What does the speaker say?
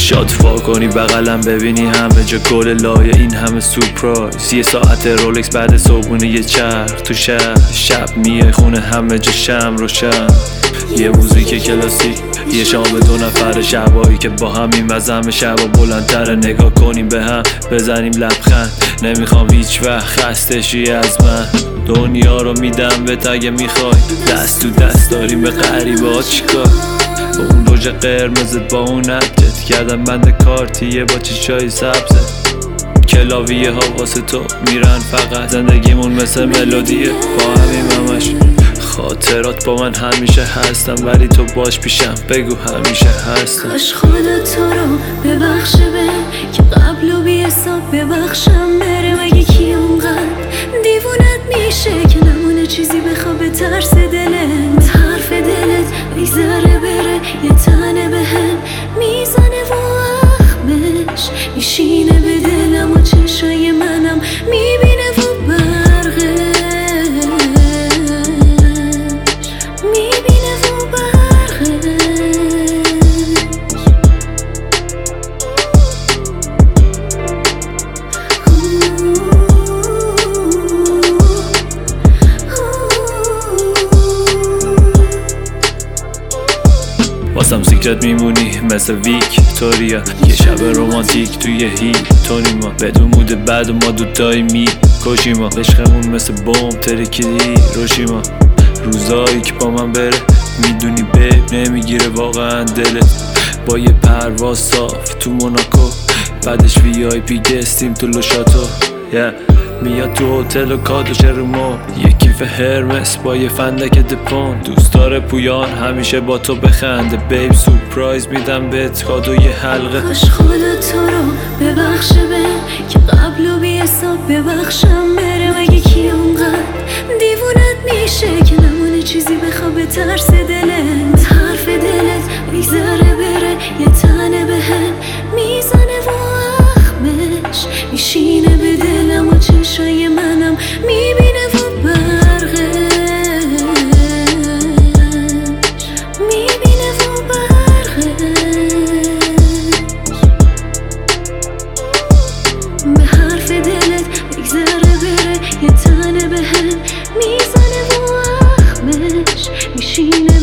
چشات وا کنی بغلم ببینی همه جا گل لایه، این همه سورپرایز. یه ساعت رولکس بعد صبحونه یه چرخ تو شهر، شب میای خونه همه جا شم روشن. یه موزیک کلاسیک، یه شام 2 نفر، شبایی که با هم این وضع همه شبا بلندتره. نگاه کنیم به هم بزنیم لبخند، نمیخوام هیچ وقت خسته شی از من. دنیا رو میدم بهت اگه میخوای، دست تو دست داریم به غریبه ها چیکار. با اون روژ قرمزت با اون عطرت کردم بند کارتیه با چشای سبزه. کلاویه ها واسه تو میرن فقط، زندگیمون مثل ملودیه با همین همش. خاطرات با من همیشه هستم ولی تو باش پیشم، بگو همیشه هستم. کاش خدا تو رو ببخشه به که قبل و بی حساب ببخشم بره. مگه کی اونقدر دیوونت میشه که نمونه چیزی بخواب به ترس دلت. حرف دلت میذاره بره یه تنه به هم میزنه و اخمش میشینه به دلم و چشای منم میبینه و برقش میبینه و برقش. واسم سیکرت میمونی مثل ویکتوریا، یه شب رومانتیک توی هیلتونیما. بدون مود بعد و ما دوتایی میکشیما، عشقمون مثل بوم ترکیدی روشیما. روزایی که با من بره میدونی بیب نمیگیره واقعا دلت. با یه پرواز صاف تو موناکو، بعدش VIP گستیم تو لوشاتو. میاد تو هتل و کادوش رومو، یه کیف هرمس با یه فندک دپون. دوست داره پویان همیشه با تو بخنده، بیب سورپرایز میدم بهت کادو یه حلقه. کاش خدا تو رو ببخشه به که قبل و بی حساب ببخشم بره. مگه کی اونقدر دیوونت میشه که نمونه چیزی بخواب به ترس دلت. حرف دلت میذاره بره یه تنه به هم میزنه و اخمش میشینه به دلم و چشای منم میبینه و برقش میبینه و برقش. به حرف دلت میگذره بره یه تنه به هم میزنه و اخمش میشینه